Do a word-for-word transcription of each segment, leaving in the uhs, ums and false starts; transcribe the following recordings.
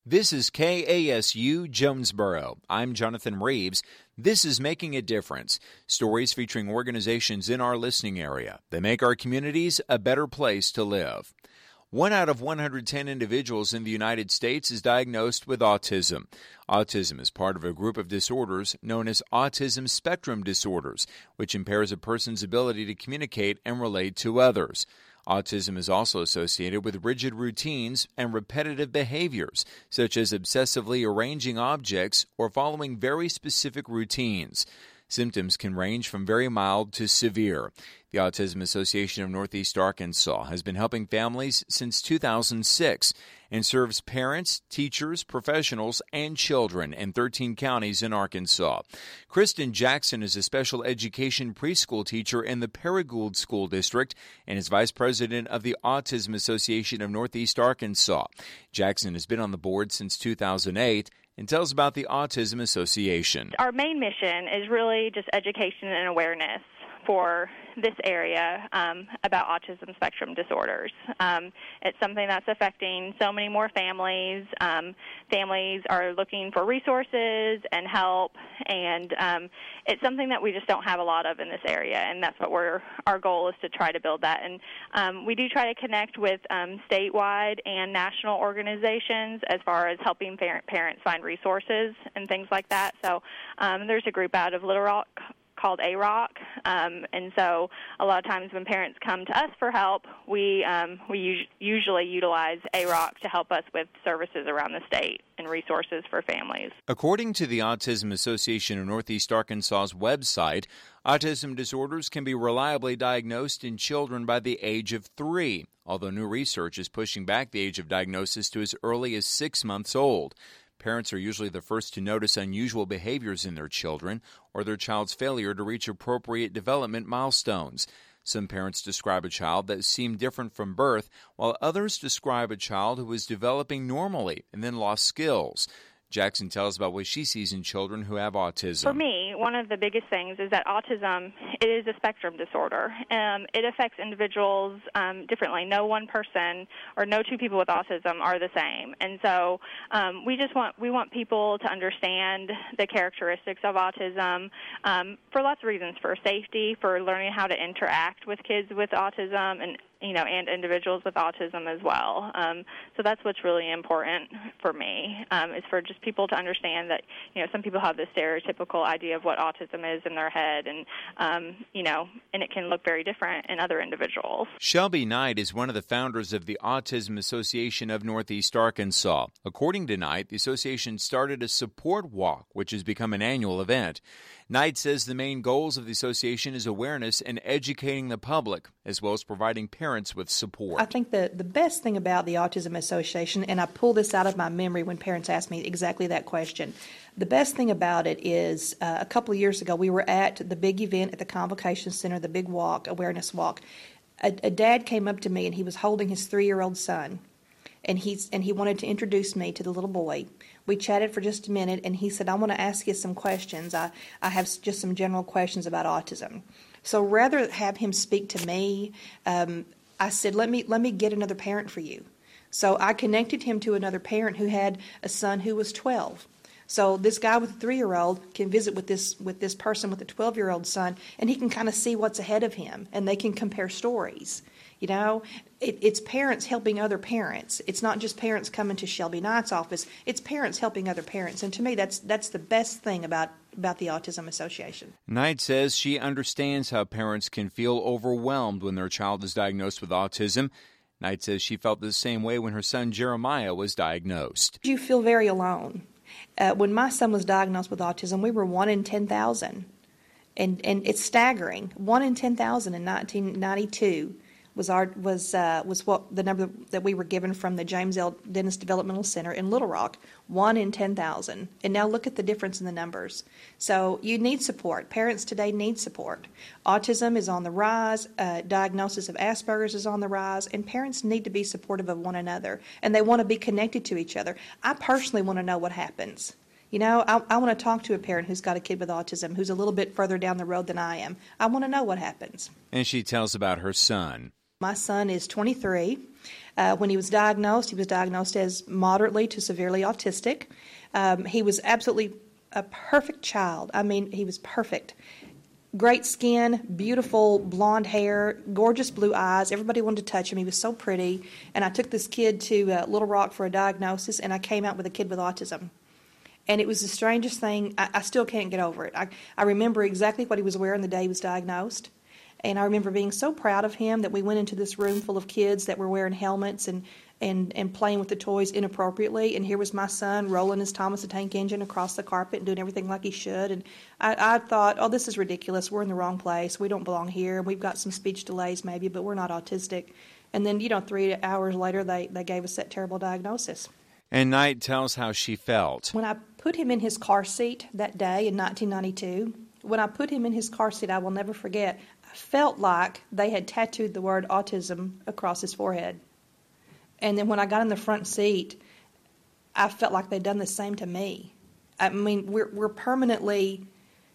This is K A S U Jonesboro. I'm Jonathan Reeves. This is Making a Difference, stories featuring organizations in our listening area that make our communities a better place to live. One out of one hundred ten individuals in the United States is diagnosed with autism. Autism is part of a group of disorders known as autism spectrum disorders, which impairs a person's ability to communicate and relate to others. Autism is also associated with rigid routines and repetitive behaviors, such as obsessively arranging objects or following very specific routines. Symptoms can range from very mild to severe. The Autism Association of Northeast Arkansas has been helping families since two thousand six and serves parents, teachers, professionals, and children in thirteen counties in Arkansas. Kristen Jackson is a special education preschool teacher in the Paragould School District and is vice president of the Autism Association of Northeast Arkansas. Jackson has been on the board since two thousand eight and tells about the Autism Association. Our main mission is really just education and awareness for this area um, about autism spectrum disorders. Um, it's something that's affecting so many more families. Um, families are looking for resources and help, and um, it's something that we just don't have a lot of in this area, and that's what we're, our goal is to try to build that. And um, we do try to connect with um, statewide and national organizations as far as helping parent, parents find resources and things like that. So um, there's a group out of Little Rock called A R O C, um, and so a lot of times when parents come to us for help, we um, we us- usually utilize A R O C to help us with services around the state and resources for families. According to the Autism Association of Northeast Arkansas's website, autism disorders can be reliably diagnosed in children by the age of three, although new research is pushing back the age of diagnosis to as early as six months old. Parents are usually the first to notice unusual behaviors in their children or their child's failure to reach appropriate development milestones. Some parents describe a child that seemed different from birth, while others describe a child who was developing normally and then lost skills. Jackson tells about what she sees in children who have autism. For me, one of the biggest things is that autism, it is a spectrum disorder. Um, it affects individuals um, differently. No one person or no two people with autism are the same. And so um, we just want, we want people to understand the characteristics of autism um, for lots of reasons, for safety, for learning how to interact with kids with autism, and you know, and individuals with autism as well. Um, so that's what's really important for me, um, is for just people to understand that, you know, some people have this stereotypical idea of what autism is in their head, and, um, you know, and it can look very different in other individuals. Shelby Knight is one of the founders of the Autism Association of Northeast Arkansas. According to Knight, the association started a support walk, which has become an annual event. Knight says the main goals of the association is awareness and educating the public, as well as providing parents with support. I think the, the best thing about the Autism Association, and I pull this out of my memory when parents ask me exactly that question, the best thing about it is uh, a couple of years ago we were at the big event at the Convocation Center, the big walk, awareness walk. A, a dad came up to me and he was holding his three-year-old son. And he's and he wanted to introduce me to the little boy. We chatted for just a minute, and he said, I want to ask you some questions. I, I have just some general questions about autism. So rather have him speak to me, um, I said, let me let me get another parent for you. So I connected him to another parent who had a son who was twelve. So this guy with a three-year-old can visit with this with this person with a twelve-year-old son, and he can kind of see what's ahead of him, and they can compare stories. You know, it, it's parents helping other parents. It's not just parents coming to Shelby Knight's office. It's parents helping other parents. And to me, that's that's the best thing about, about the Autism Association. Knight says she understands how parents can feel overwhelmed when their child is diagnosed with autism. Knight says she felt the same way when her son Jeremiah was diagnosed. You feel very alone. Uh, when my son was diagnosed with autism, we were one in ten thousand. And, and it's staggering. one in ten thousand in nineteen ninety-two. was our was uh, was what the number that we were given from the James L. Dennis Developmental Center in Little Rock, one in ten thousand. And now look at the difference in the numbers. So you need support. Parents today need support. Autism is on the rise. Uh, diagnosis of Asperger's is on the rise. And parents need to be supportive of one another. And they want to be connected to each other. I personally want to know what happens. You know, I, I want to talk to a parent who's got a kid with autism who's a little bit further down the road than I am. I want to know what happens. And she tells about her son. My son is twenty-three. Uh, when he was diagnosed, he was diagnosed as moderately to severely autistic. Um, he was absolutely a perfect child. I mean, he was perfect. Great skin, beautiful blonde hair, gorgeous blue eyes. Everybody wanted to touch him. He was so pretty. And I took this kid to uh, Little Rock for a diagnosis, and I came out with a kid with autism. And it was the strangest thing. I, I still can't get over it. I, I remember exactly what he was wearing the day he was diagnosed. And I remember being so proud of him that we went into this room full of kids that were wearing helmets and, and, and playing with the toys inappropriately. And here was my son rolling his Thomas the Tank Engine across the carpet and doing everything like he should. And I, I thought, oh, this is ridiculous. We're in the wrong place. We don't belong here. We've got some speech delays maybe, but we're not autistic. And then, you know, three hours later, they, they gave us that terrible diagnosis. And Knight tells how she felt. When I put him in his car seat that day in nineteen ninety-two, when I put him in his car seat, I will never forget, I felt like they had tattooed the word autism across his forehead. And then when I got in the front seat, I felt like they'd done the same to me. I mean, we're we're permanently,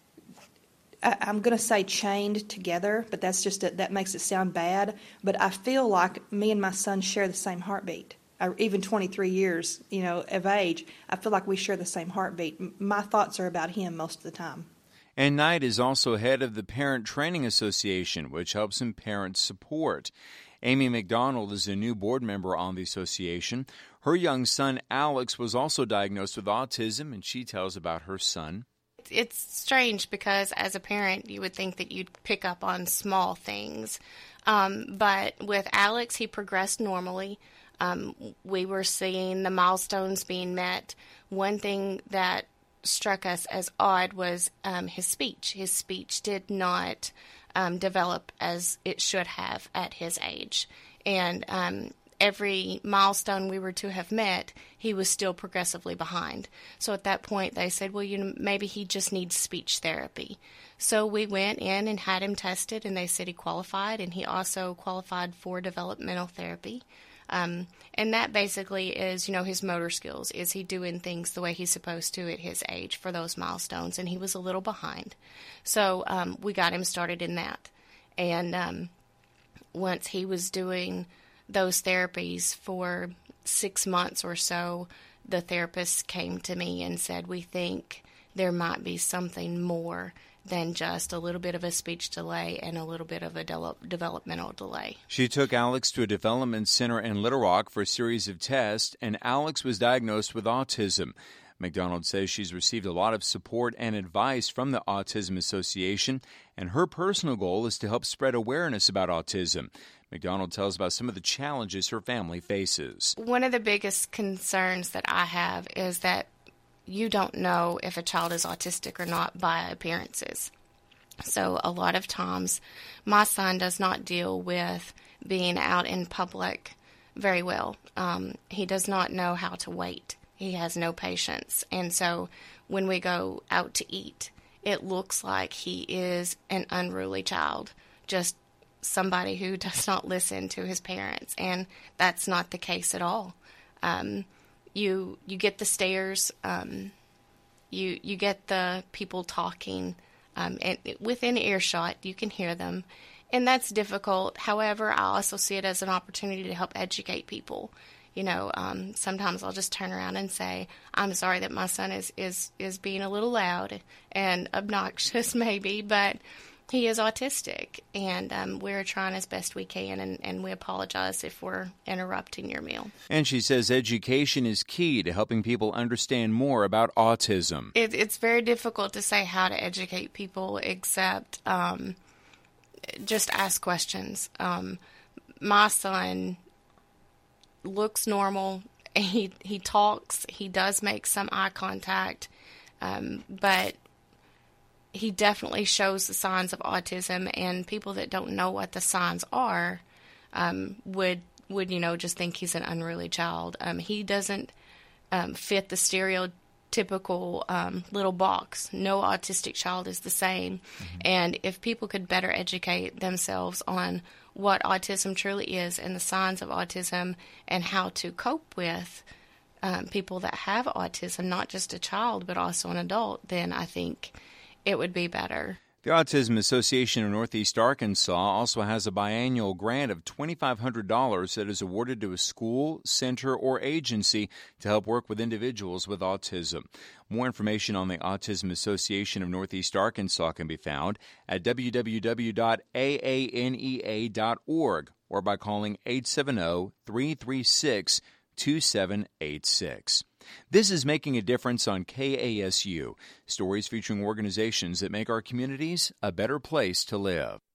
I, I'm going to say chained together, but that's just a, that makes it sound bad. But I feel like me and my son share the same heartbeat. I, even twenty-three years, you know, of age, I feel like we share the same heartbeat. My thoughts are about him most of the time. And Knight is also head of the Parent Training Association, which helps in parent support. Amy McDonald is a new board member on the association. Her young son, Alex, was also diagnosed with autism, and she tells about her son. It's strange because as a parent, you would think that you'd pick up on small things. Um, but with Alex, he progressed normally. Um, we were seeing the milestones being met. One thing that struck us as odd was um, his speech. His speech did not um, develop as it should have at his age. And um, every milestone we were to have met, he was still progressively behind. So at that point, they said, well, you know, maybe he just needs speech therapy. So we went in and had him tested, and they said he qualified, and he also qualified for developmental therapy. Um, and that basically is, you know, his motor skills. Is he doing things the way he's supposed to at his age for those milestones? And he was a little behind. So um, we got him started in that. And um, once he was doing those therapies for six months or so, the therapist came to me and said, we think there might be something more than just a little bit of a speech delay and a little bit of a de- developmental delay. She took Alex to a development center in Little Rock for a series of tests, and Alex was diagnosed with autism. McDonald says she's received a lot of support and advice from the Autism Association, and her personal goal is to help spread awareness about autism. McDonald tells about some of the challenges her family faces. One of the biggest concerns that I have is that you don't know if a child is autistic or not by appearances. So a lot of times my son does not deal with being out in public very well. Um, he does not know how to wait. He has no patience. And so when we go out to eat, it looks like he is an unruly child, just somebody who does not listen to his parents. And that's not the case at all. Um, You you get the stares, um, you you get the people talking, um, and within earshot you can hear them, and that's difficult. However, I also see it as an opportunity to help educate people. You know, um, sometimes I'll just turn around and say, I'm sorry that my son is, is, is being a little loud and obnoxious maybe, but he is autistic, and um, we're trying as best we can, and, and we apologize if we're interrupting your meal. And she says education is key to helping people understand more about autism. It, it's very difficult to say how to educate people except um, just ask questions. Um, my son looks normal. He, he talks. He does make some eye contact, um, but he definitely shows the signs of autism, and people that don't know what the signs are um, would, would, you know, just think he's an unruly child. Um, he doesn't um, fit the stereotypical um, little box. No autistic child is the same. Mm-hmm. And if people could better educate themselves on what autism truly is and the signs of autism and how to cope with um, people that have autism, not just a child but also an adult, then I think it would be better. The Autism Association of Northeast Arkansas also has a biannual grant of two thousand five hundred dollars that is awarded to a school, center, or agency to help work with individuals with autism. More information on the Autism Association of Northeast Arkansas can be found at w w w dot a a n e a dot org or by calling eight seven zero, three three six, two seven eight six. This is Making a Difference on K A S U, stories featuring organizations that make our communities a better place to live.